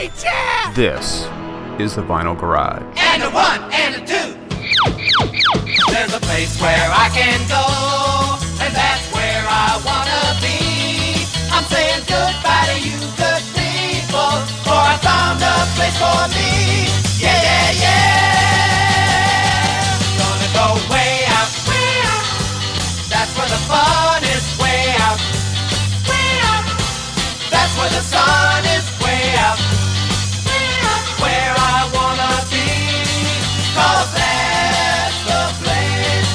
yeah! This is the Vinyl Garage. And a one and a two. There's a place where I can go, and that's where I wanna be. I'm saying goodbye to you good people, for I found a place for me. Yeah, yeah, yeah. Gonna go way out, way out. That's where the fun is, way out, way out. That's where the sun is, way out, way out. Where I wanna be, 'cause that's the place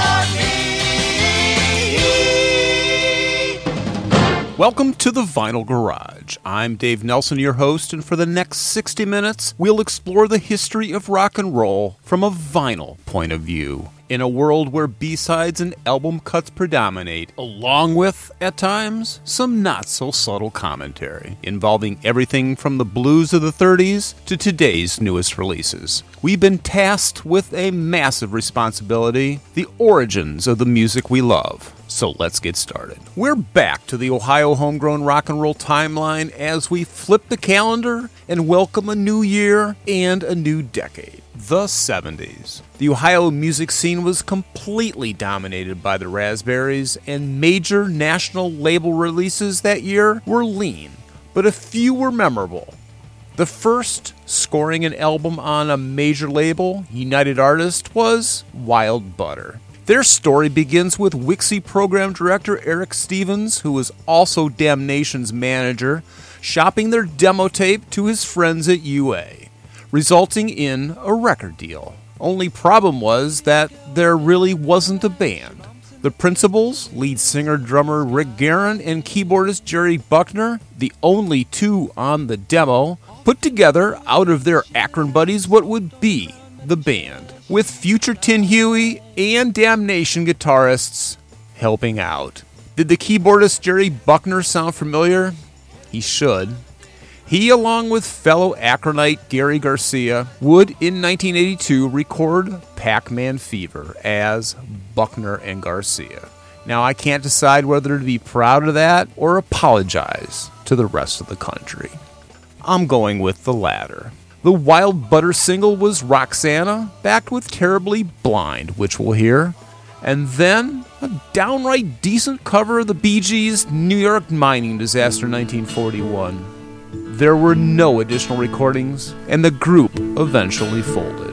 for me. Welcome to the Vinyl Garage. I'm Dave Nelson, your host, and for the next 60 minutes, we'll explore the history of rock and roll from a vinyl point of view. In a world where B-sides and album cuts predominate, along with, at times, some not-so-subtle commentary, involving everything from the blues of the 30s to today's newest releases. We've been tasked with a massive responsibility, the origins of the music we love. So let's get started. We're back to the Ohio homegrown rock and roll timeline as we flip the calendar and welcome a new year and a new decade. The 70s. The Ohio music scene was completely dominated by the Raspberries, and major national label releases that year were lean, but a few were memorable. The first scoring an album on a major label, United Artists, was Wild Butter. Their story begins with Wixie program director Eric Stevens, who was also Damnation's manager, shopping their demo tape to his friends at UA, resulting in a record deal. Only problem was that there really wasn't a band. The Principals, lead singer-drummer Rick Guerin and keyboardist Jerry Buckner, the only two on the demo, put together out of their Akron buddies what would be the band, with future Tin Huey and Damnation guitarists helping out. Did the keyboardist Jerry Buckner sound familiar? He should. He, along with fellow Akronite Gary Garcia, would in 1982 record Pac-Man Fever as Buckner and Garcia. Now, I can't decide whether to be proud of that or apologize to the rest of the country. I'm going with the latter. The Wild Butter single was Roxanna, backed with Terribly Blind, which we'll hear, and then a downright decent cover of the Bee Gees' New York mining disaster 1941. There were no additional recordings, and the group eventually folded.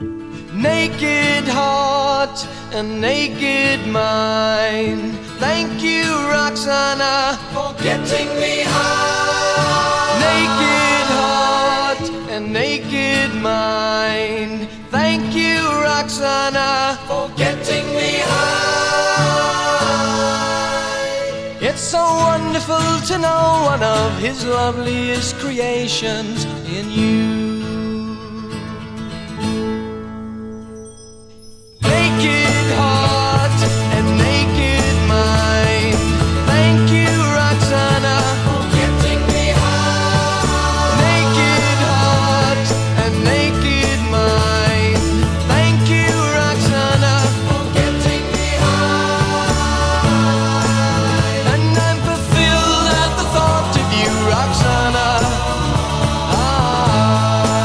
Naked heart and naked mind. Thank you, Roxanna, for getting me high. Naked heart and naked mind. Thank you, Roxanna, for getting me high. It's so wonderful to know one of his loveliest creations in you. Naked heart and naked mind. Thank you, Roxanna, for getting me high. Naked heart and naked mind. Thank you, Roxanna, for getting me high. And I'm fulfilled at the thought of you, Roxanna.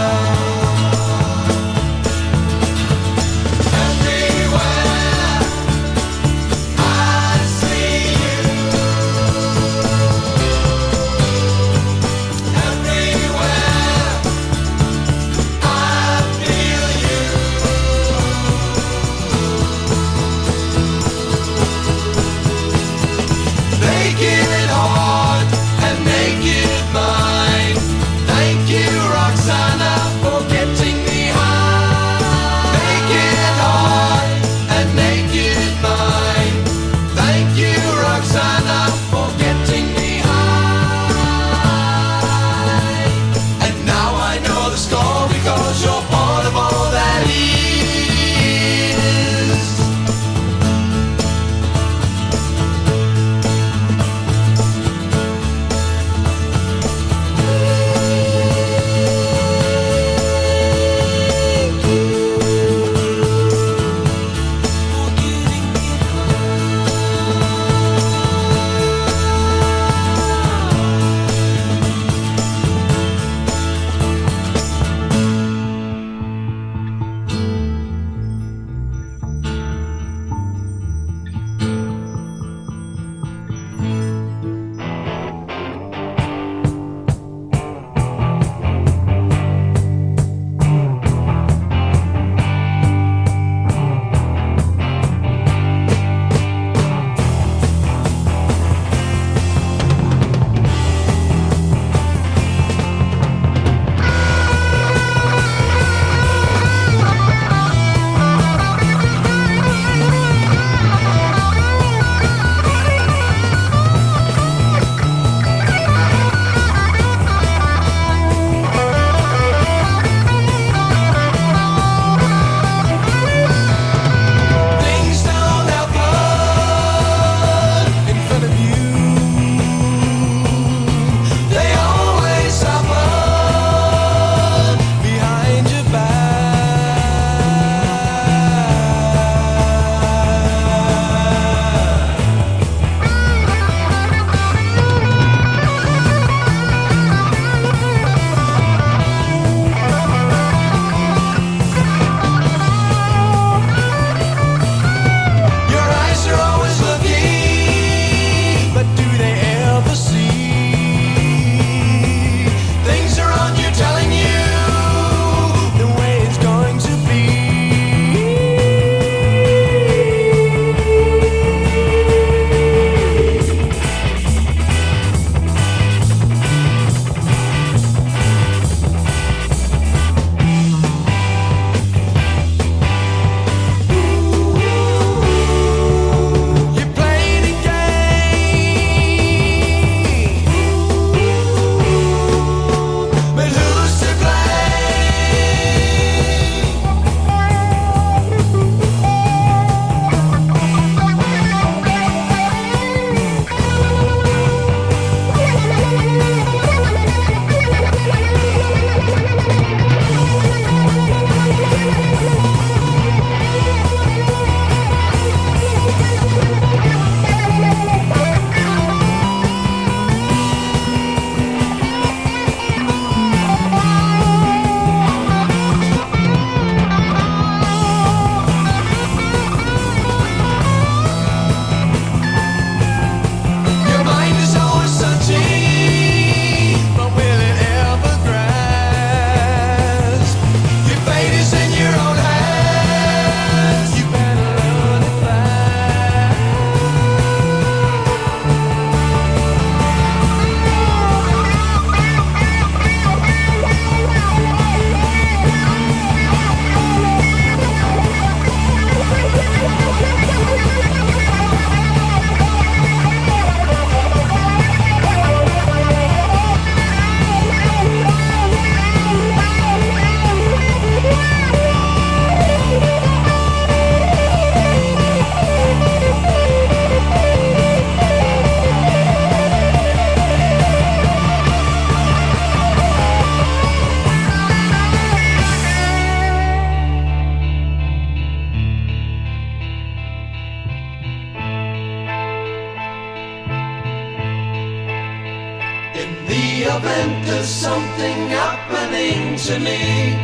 In the event there's something happening to me,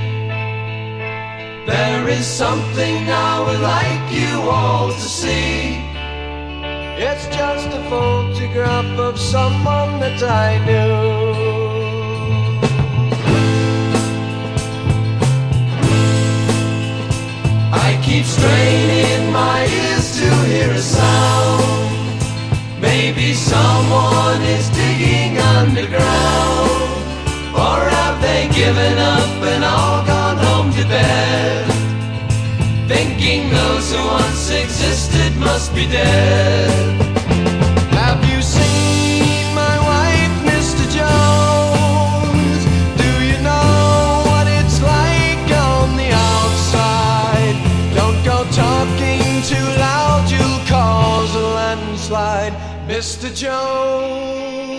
there is something I would like you all to see. It's just a photograph of someone that I knew. I keep straining my ears to hear a sound. Maybe someone is digging underground. Or have they given up and all gone home to bed, thinking those who once existed must be dead? Have you seen my wife, Mr. Jones? Do you know what it's like on the outside? Don't go talking too loud, you'll cause a landslide, Mr. Jones.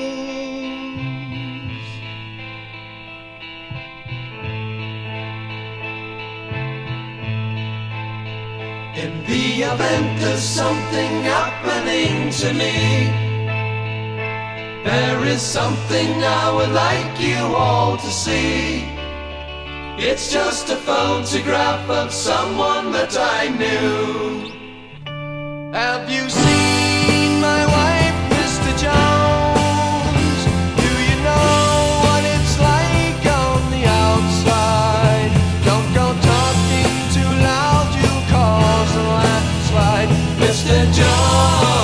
In the event there's something happening to me, there is something I would like you all to see. It's just a photograph of someone that I knew. Have you seen my wife, Mr. Jones? Do you know what it's like on the outside? Don't go talking too loud, you'll cause a landslide, Mr. Jones.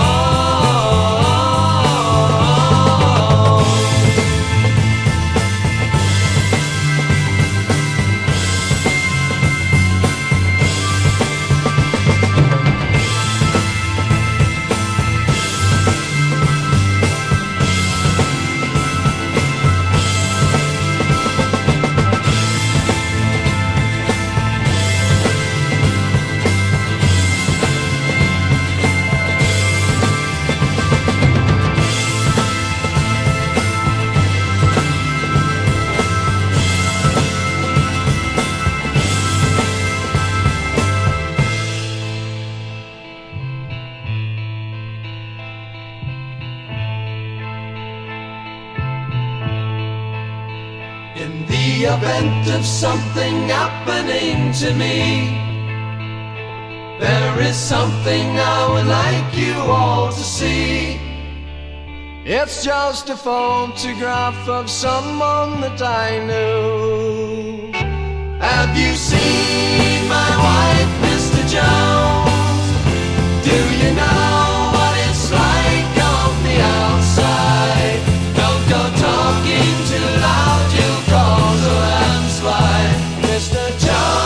In the event of something happening to me, there is something I would like you all to see. It's just a photograph of someone that I knew. Have you seen my wife, Mr. Jones? Do you know what it's like on the outside? Don't go talking too loud, you'll cause a landslide, Mr. Jones.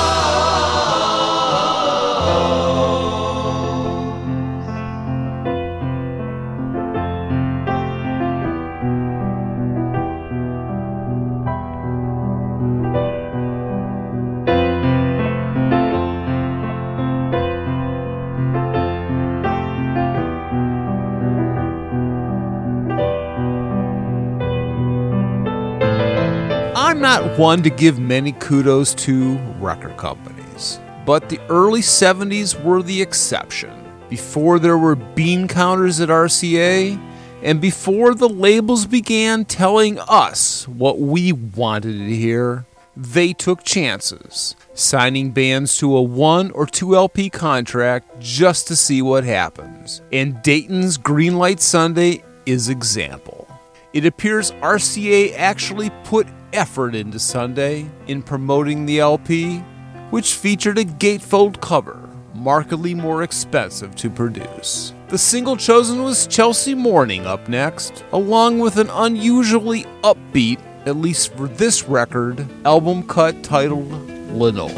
I'm not one to give many kudos to record companies, but the early 70s were the exception. Before there were bean counters at RCA, and before the labels began telling us what we wanted to hear, they took chances, signing bands to a 1 or 2 LP contract just to see what happens. And Dayton's Greenlight Sunday is example. It appears RCA actually put effort into Sunday in promoting the LP, which featured a gatefold cover, markedly more expensive to produce. The single chosen was Chelsea Morning up next, along with an unusually upbeat, at least for this record, album cut titled Lenore.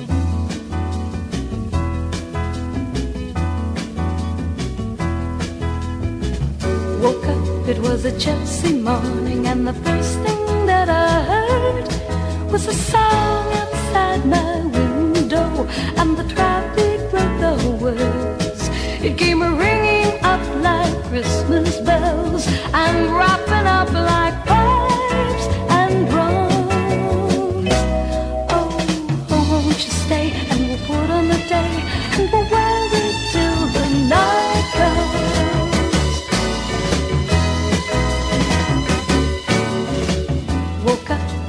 Woke up, it was a Chelsea morning, and the first thing that I heard was a song outside my window, and the traffic wrote the words. It came ringing up like Christmas bells, and wrapping up like pipes and drums. Oh, won't you stay, and we'll put on the day, and we'll wild it till the night comes.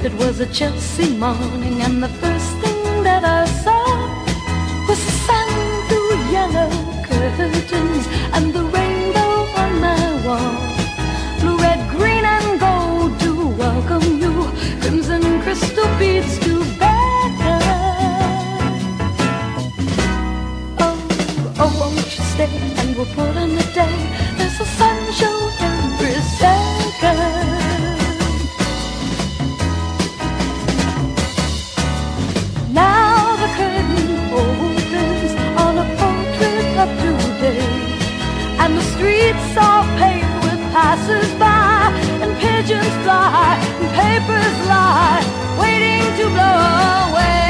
it was a Chelsea morning, and the first thing that I saw was the sun through yellow curtains and the rainbow on my wall. Blue, red, green, and gold to welcome you, crimson crystal beads to beckon. Oh, won't you stay and we'll put on the day? There's a sun show every second. Now the curtain opens on a portrait of today, and the streets are paved with passers-by, and pigeons fly, and papers lie, waiting to blow away.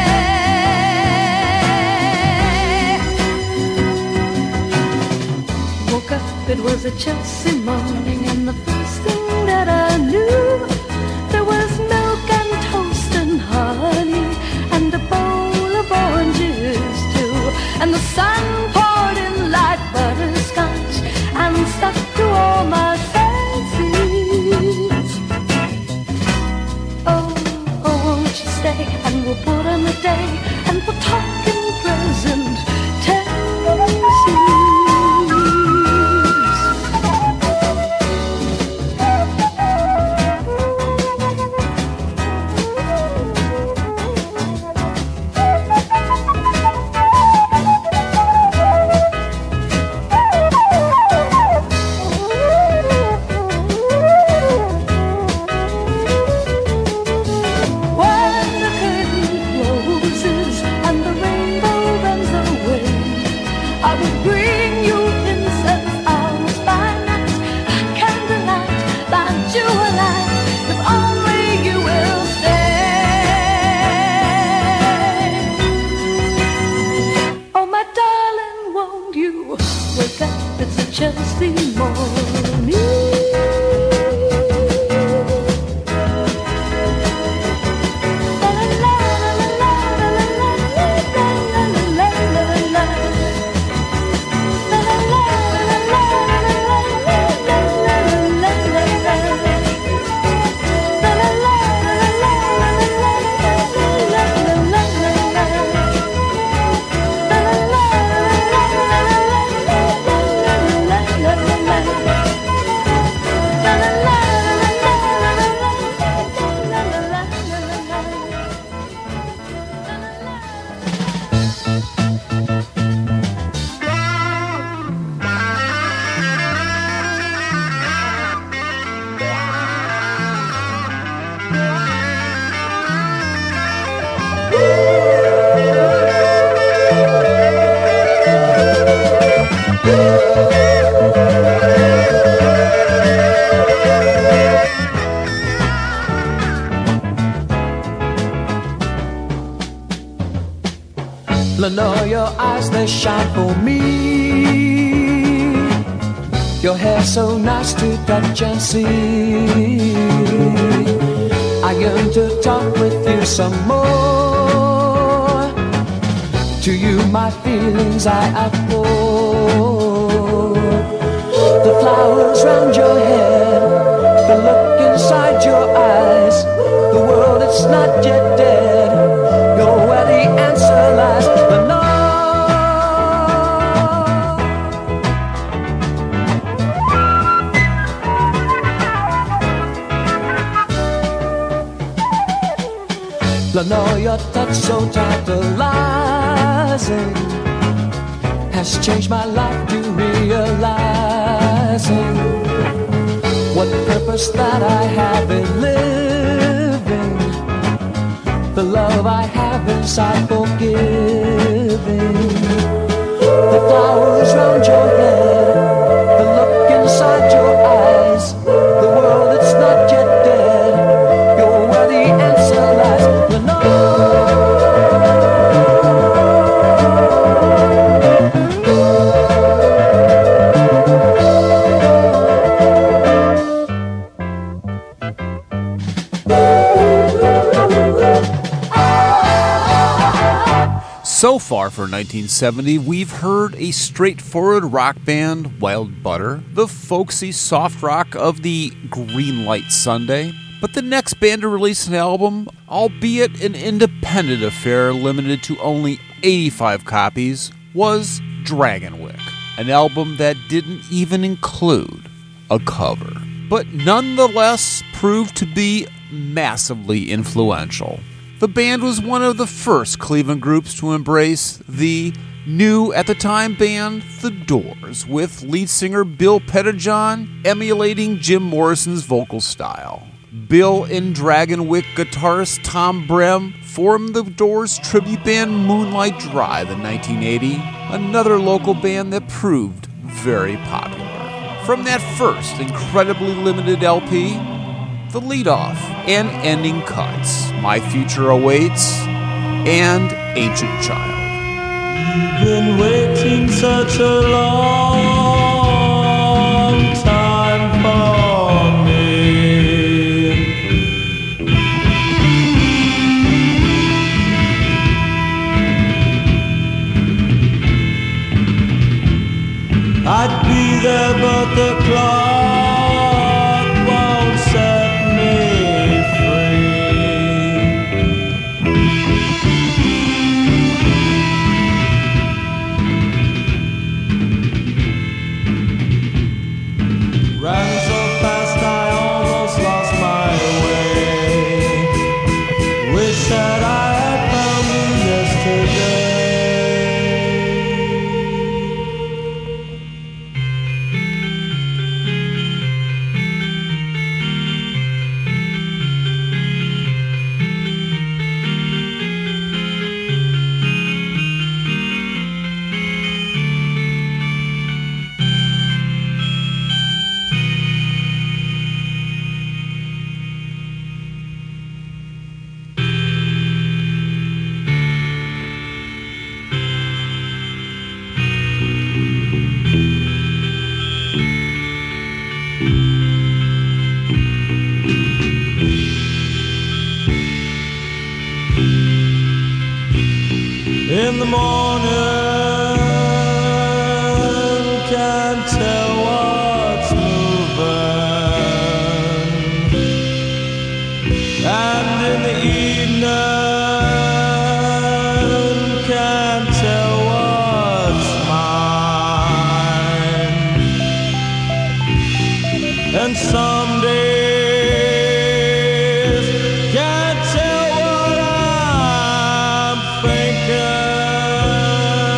Woke up, it was a Chelsea morning, and the first thing that I knew, there was milk and toast and honey, and a bowl of oranges too, and the sun poured in like butterscotch and stuck to all my fancies. Oh, won't you stay and we'll put on the day, and we'll talk in present tenses. Chelsea morning. Lenore, your eyes, they shine for me. Your hair so nice to touch and see. I yearn to talk with you some more. To you my feelings I outpour. The flowers round your head, the look inside your eyes, the world it's not yet dead. You're where the answer lies. Lenore, your touch so tantalizing has changed my life to realizing what purpose that I have in living, the love I have inside forgiving, the flowers round your head, the look inside your eyes, the world it's not yet dead, you're where the answer lies. So far for 1970, we've heard a straightforward rock band, Wild Butter, the folksy soft rock of the Green Light Sunday, But the next band to release an album, albeit an independent affair limited to only 85 copies, was Dragonwyck, an album that didn't even include a cover, but nonetheless proved to be massively influential. The band was one of the first Cleveland groups to embrace the new, at the time, band The Doors, with lead singer Bill Pettijohn emulating Jim Morrison's vocal style. Bill and Dragonwyck guitarist Tom Brem formed the Doors tribute band Moonlight Drive in 1980, another local band that proved very popular. From that first incredibly limited LP, the lead-off and ending cuts, My Future Awaits and Ancient Child. You've been waiting such a long time for me. I'd be there, but the clock won't set me free. Ran so fast I almost lost my way. Wish that I had found you yesterday. In the morning, can't tell what's moving, and in the evening, can't tell what's mine, and some days can't tell what I'm thinking.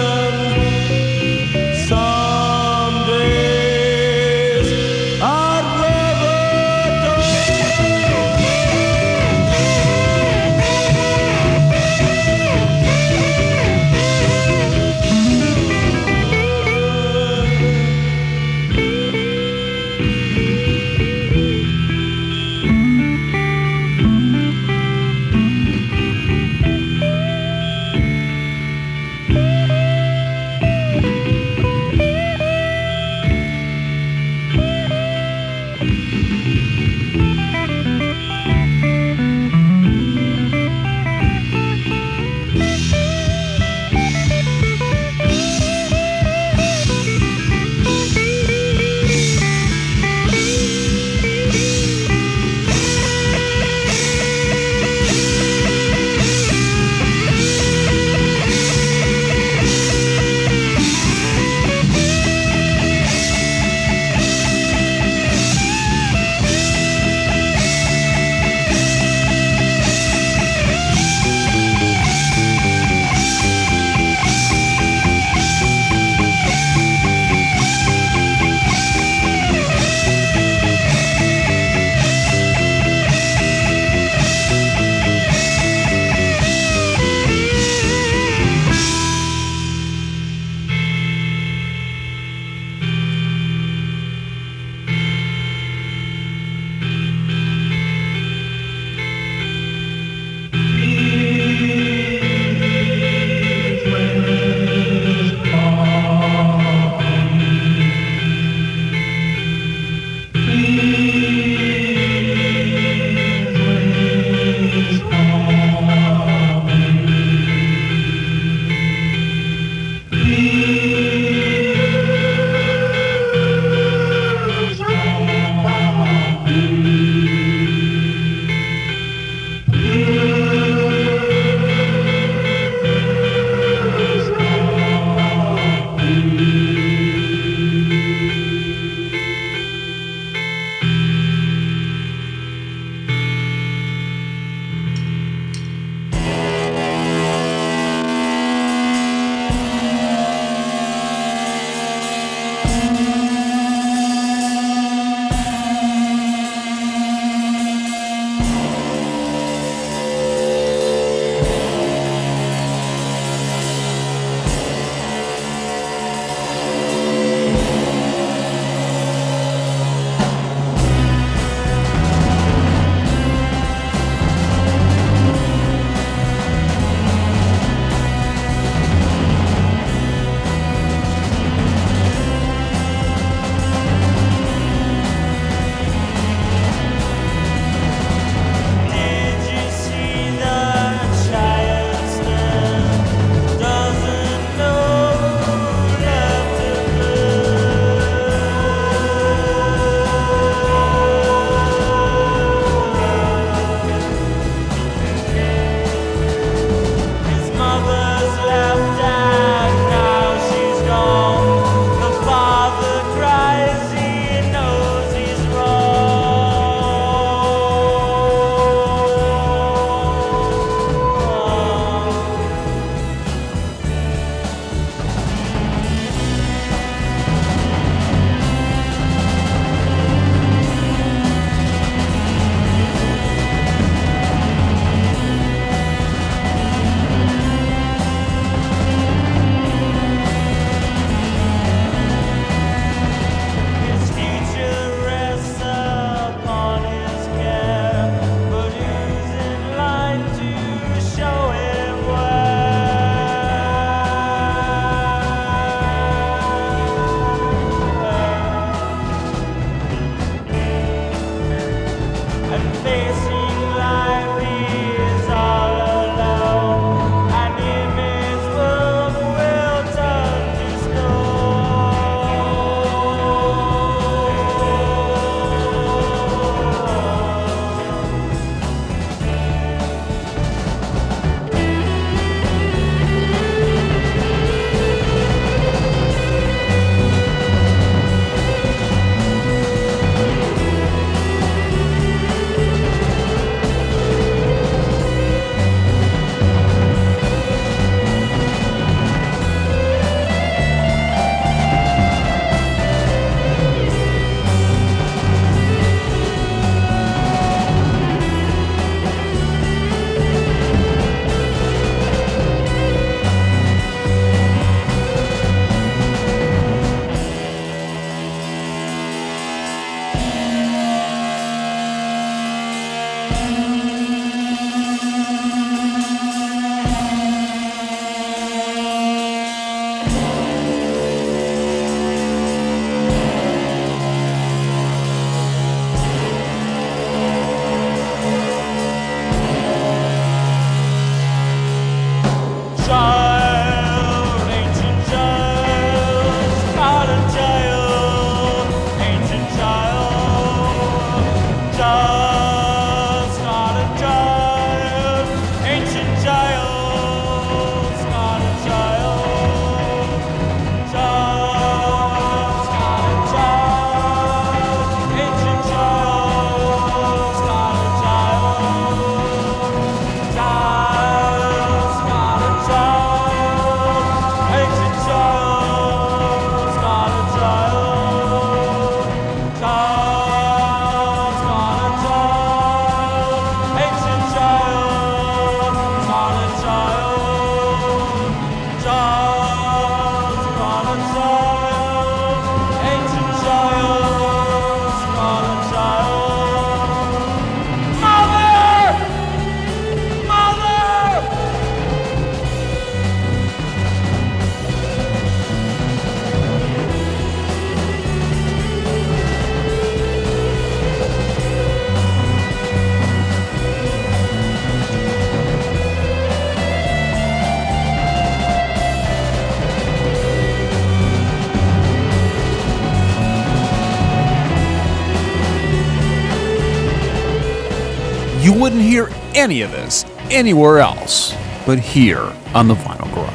You wouldn't hear any of this anywhere else but here on the Vinyl Garage.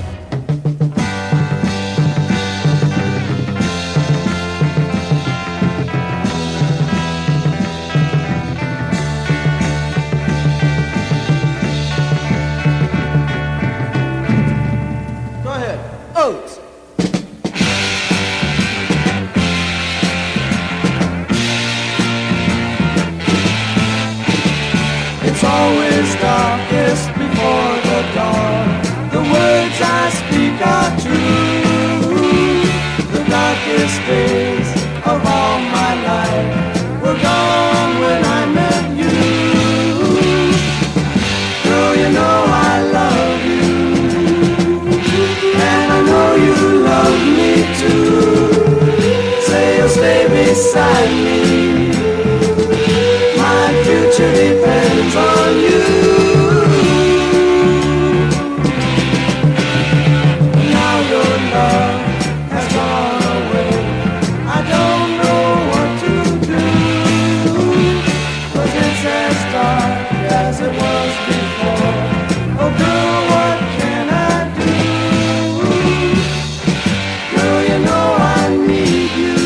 Go ahead. Oates. It's always darkest before the dawn. The words I speak are true. The darkest days of all my life were gone when I met you. Girl, you know I love you, and I know you love me too. Say you'll stay beside me. My future depends on you. Now your love has gone away. I don't know what to do, 'cause it's as dark as it was before. Oh girl, what can I do? Girl, you know I need you,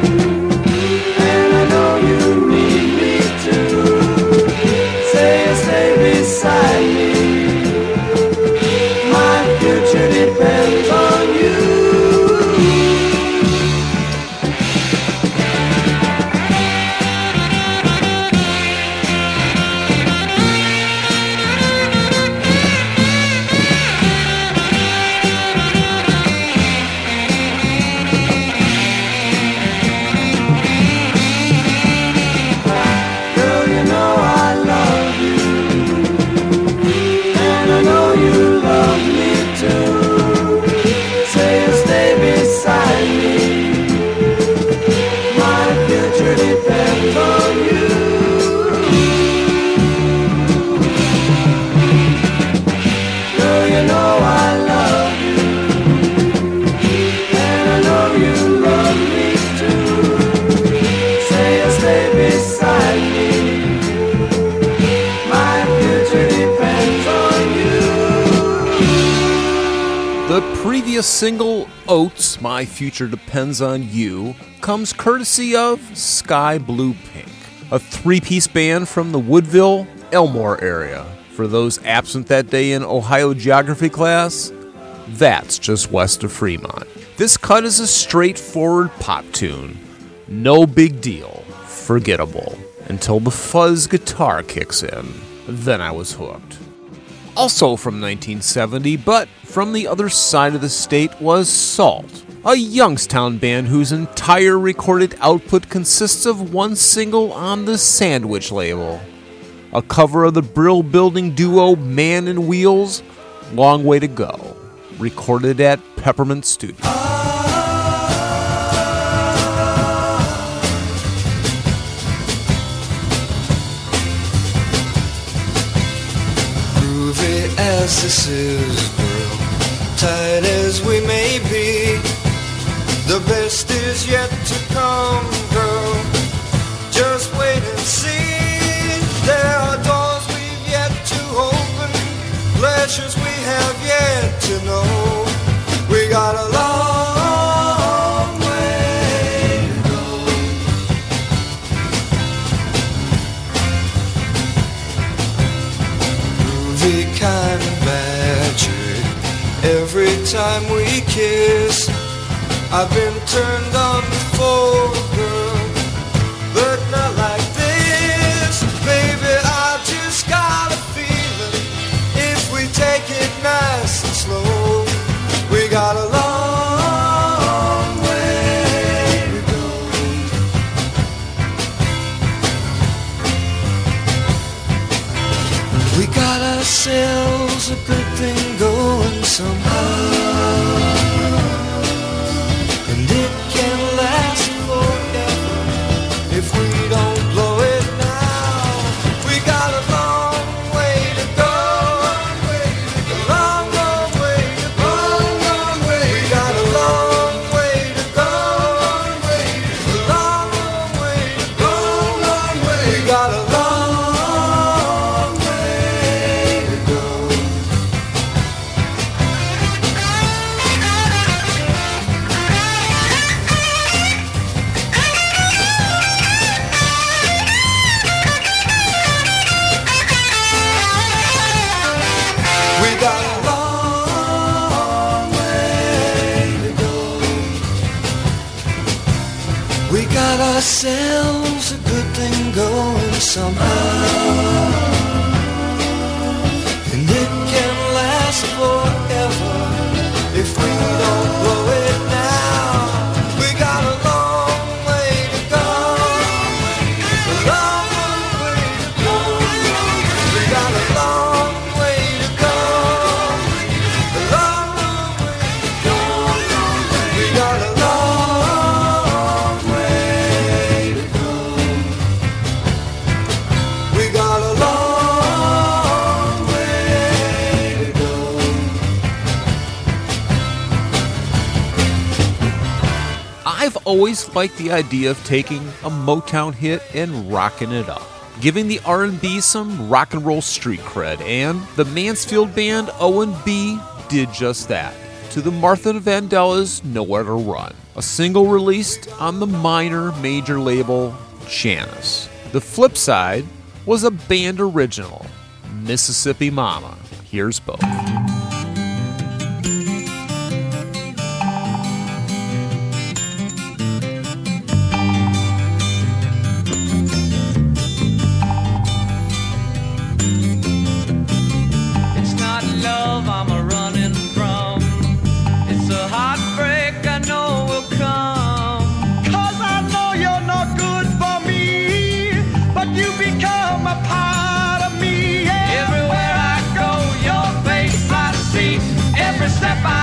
and I know you need me too. Say Columbia single Oates, My Future Depends on You, comes courtesy of Sky Blue Pink, a three-piece band from the Woodville, Elmore area. For those absent that day in Ohio geography class, that's just west of Fremont. This cut is a straightforward pop tune. No big deal. Forgettable. Until the fuzz guitar kicks in. Then I was hooked. Also from 1970, but from the other side of the state, was Salt, a Youngstown band whose entire recorded output consists of one single on the Sandwich label. A cover of the Brill Building duo Man and Wheels, Long Way to Go, recorded at Peppermint Studios. Groovy as this is, girl, tight as we may be, the best is yet to come, girl. Just wait and see. There are doors we've yet to open, pleasures we have yet to know. We got a long way to go. Groovy kind of magic every time we kiss. I've been turned on before, girl, but not like this. Baby, I just got a feeling if we take it nice and slow, we got a long way to go. We got ourselves a good thing going somehow, and it can last forever if we don't blow it now. We got a long way to go, a long, long way to go. We got a long way to go, a long, long way to go. We got a long way to go. We got a long way to go. We got ourselves a good thing going somehow, and it can last forever if we don't blow it now. We got a long way to go, a long, long way to go. We got a long way to go, a long, long way to go. We got a long way to go. We got a long way to go. I've always liked the idea of taking a Motown hit and rocking it up, giving the R&B some rock and roll street cred, and the Mansfield band O&B did just that, to the Martha Vandella's Nowhere to Run, a single released on the minor major label Janice. The flip side was a band original, Mississippi Mama. Here's both. It's not love I'm a running from. It's a heartbreak I know will come. 'Cause I know you're not good for me, but you become a part of me. Everywhere I go, your face I see. Every step I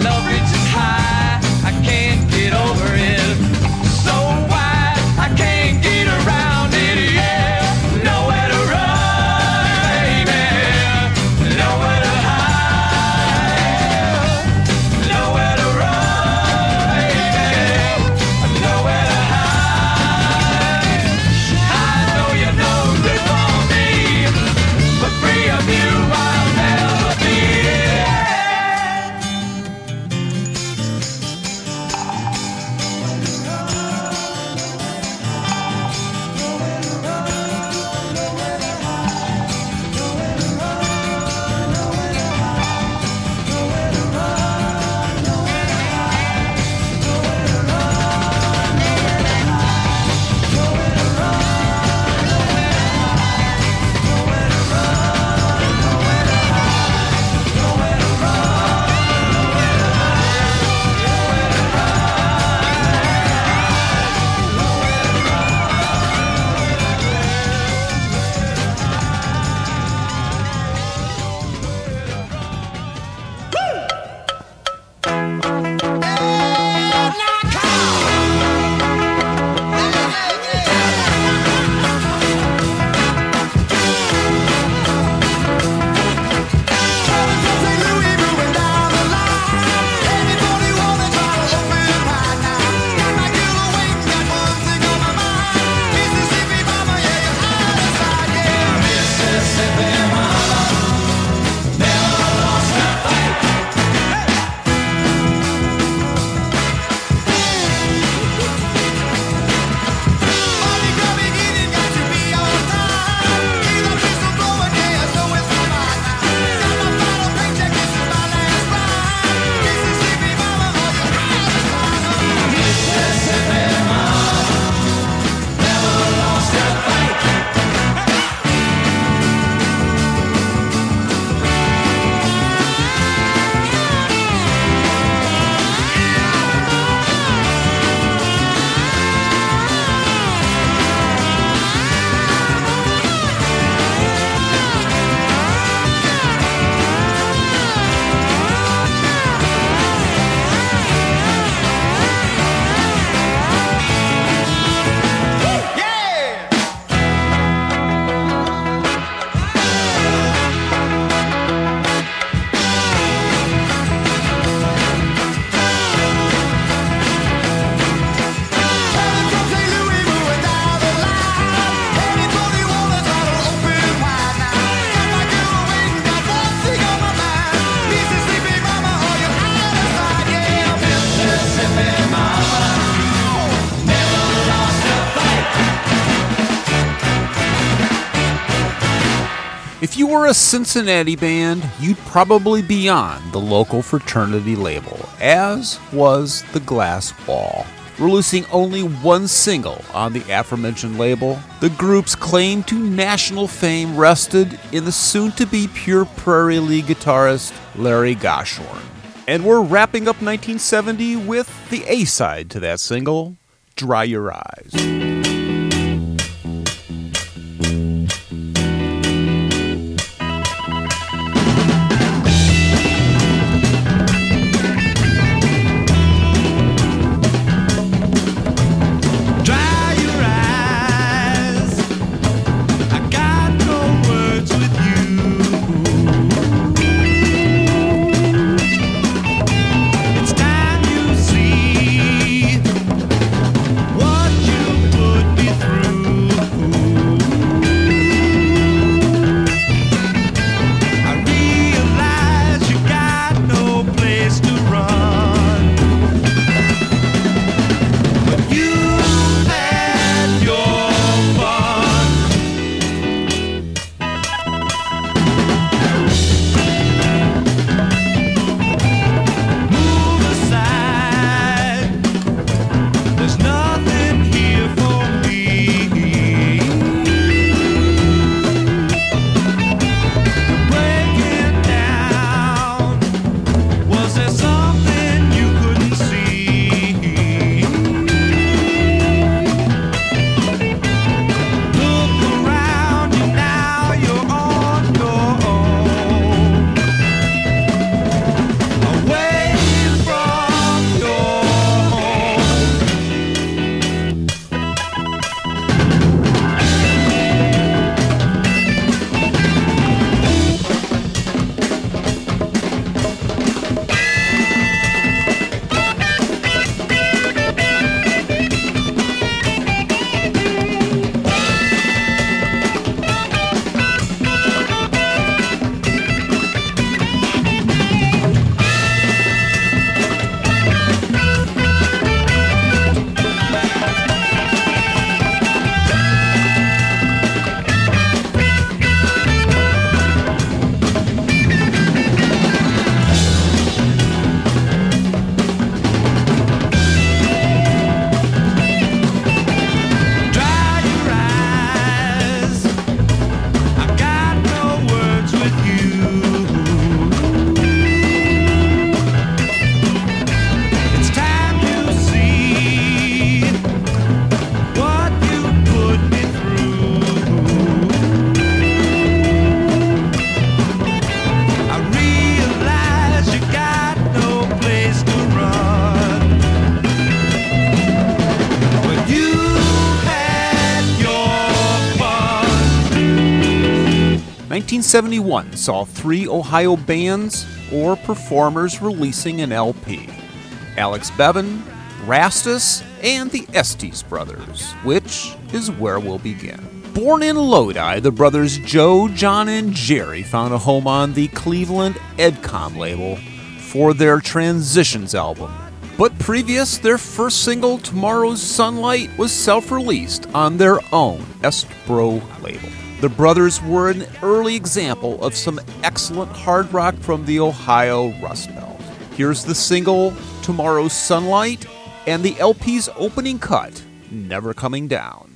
love reaches high, I can't get over it. So wide, I can't get around it, yeah. Nowhere to run, baby. Nowhere to hide. Nowhere to run, baby. Nowhere to hide. I know you're no good for me, but free of you I'll never be. If you were a Cincinnati band, you'd probably be on the local fraternity label, as was the Glass Wall. Releasing only one single on the aforementioned label, the group's claim to national fame rested in the soon-to-be Pure Prairie lead guitarist Larry Goshorn. And we're wrapping up 1970 with the A-side to that single, Dry Your Eyes. 1971 saw 3 Ohio bands or performers releasing an LP. Alex Bevan, Rastus, and the Estes Brothers, which is where we'll begin. Born in Lodi, the brothers Joe, John, and Jerry found a home on the Cleveland Edcom label for their Transitions album. But previous, their first single, Tomorrow's Sunlight, was self-released on their own Estbro label. The brothers were an early example of some excellent hard rock from the Ohio Rust Belt. Here's the single, Tomorrow's Sunlight, and the LP's opening cut, Never Coming Down.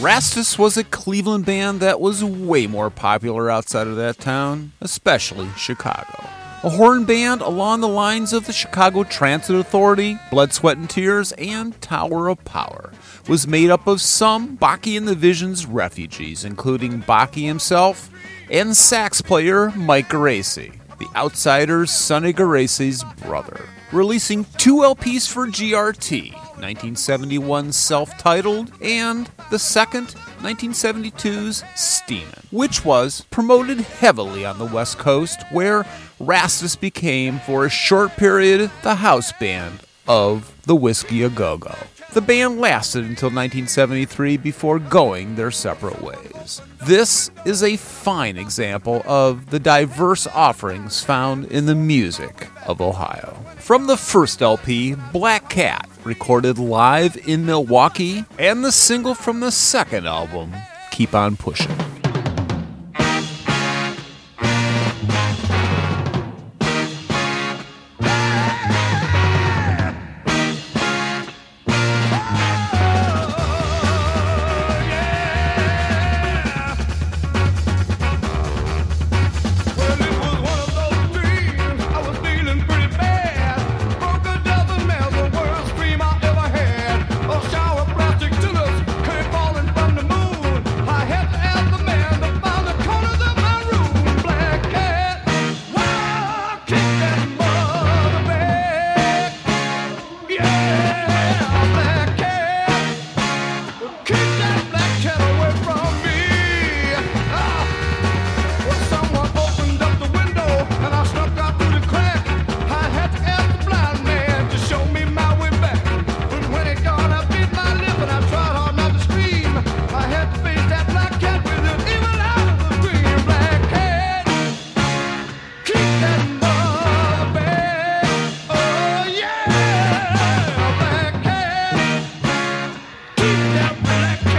Rastus was a Cleveland band that was way more popular outside of that town, especially Chicago. A horn band along the lines of the Chicago Transit Authority, Blood, Sweat, and Tears, and Tower of Power, was made up of some Baki and the Visions refugees, including Baki himself and sax player Mike Geraci, the Outsiders' Sonny Geraci's brother, releasing 2 LPs for GRT, 1971's Self-Titled, and the second, 1972's Steamin', which was promoted heavily on the West Coast, where Rastus became, for a short period, the house band of the Whiskey A Go-Go. The band lasted until 1973 before going their separate ways. This is a fine example of the diverse offerings found in the music of Ohio. From the first LP, Black Cat, recorded live in Milwaukee, and the single from the second album, Keep On Pushing. Black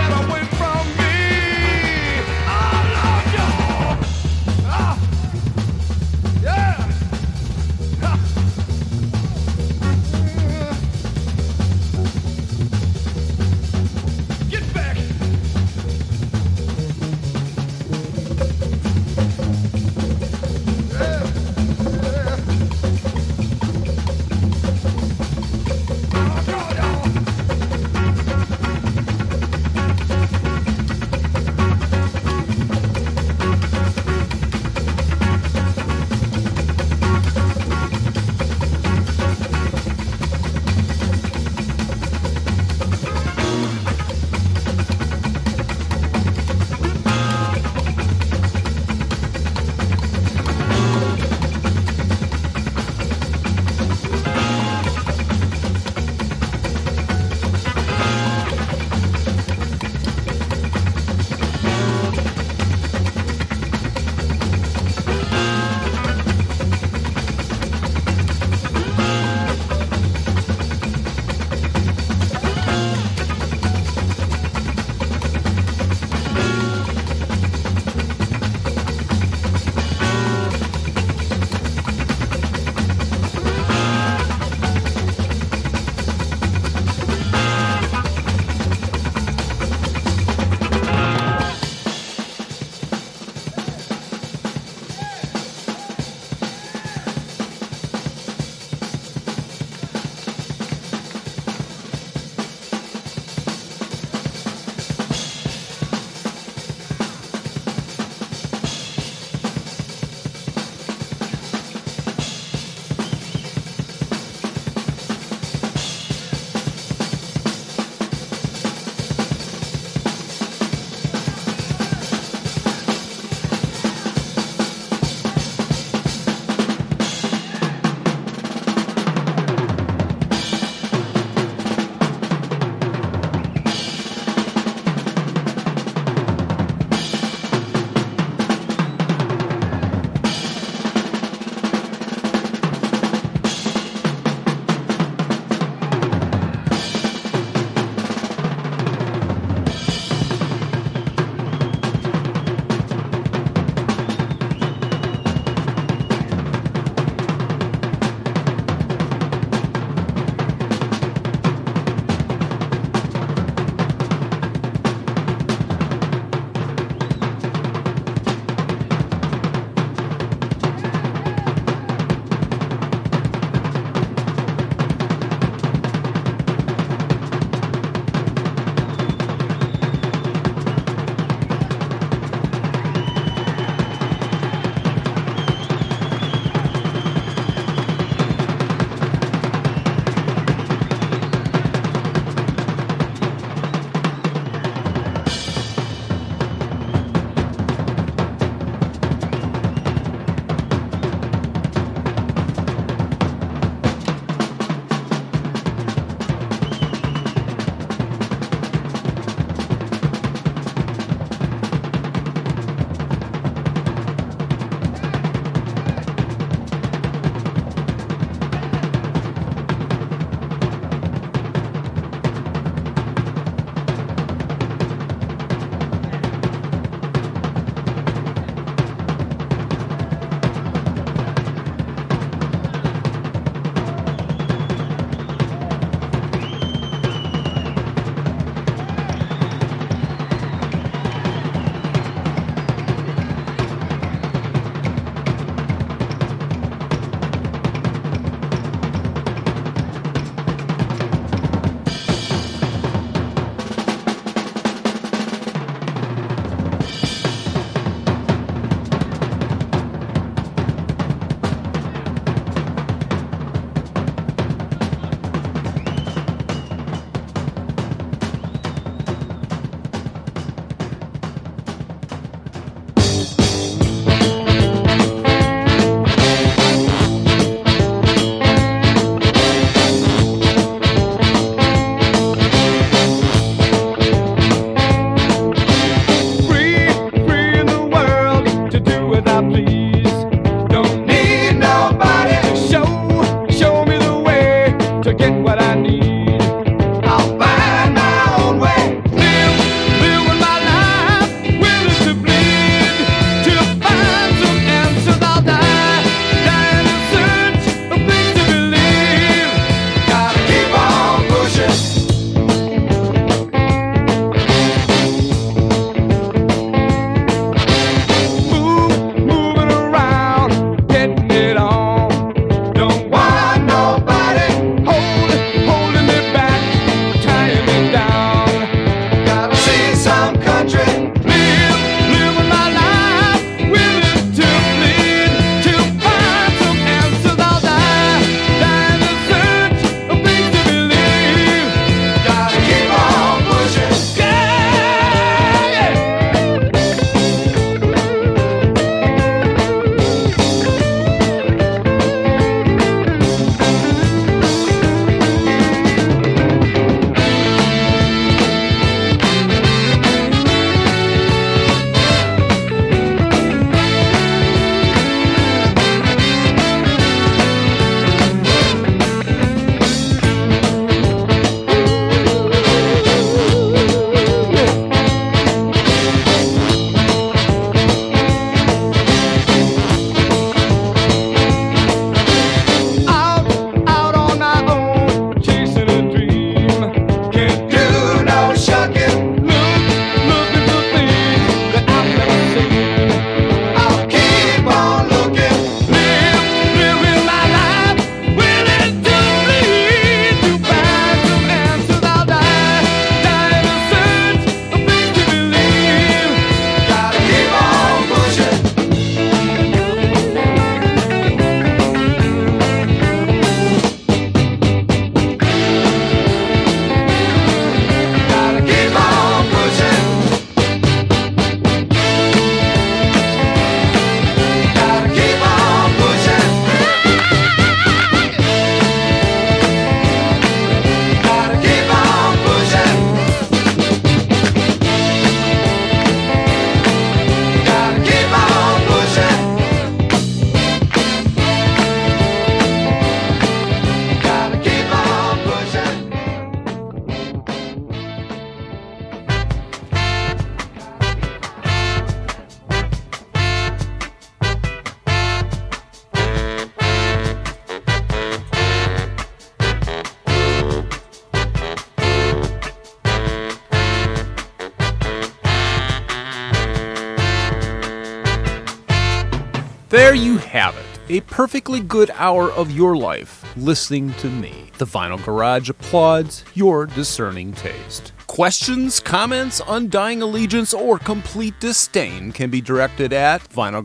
There you have it. A perfectly good hour of your life listening to me. The Vinyl Garage applauds your discerning taste. Questions, comments, undying allegiance, or complete disdain can be directed at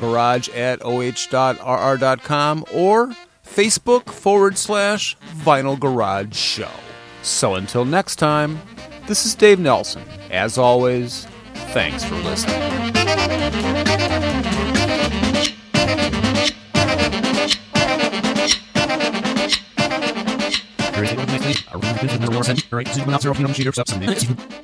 vinylgarage@oh.rr.com or Facebook/Vinyl Garage Show. So until next time, this is Dave Nelson. As always, thanks for listening. Right,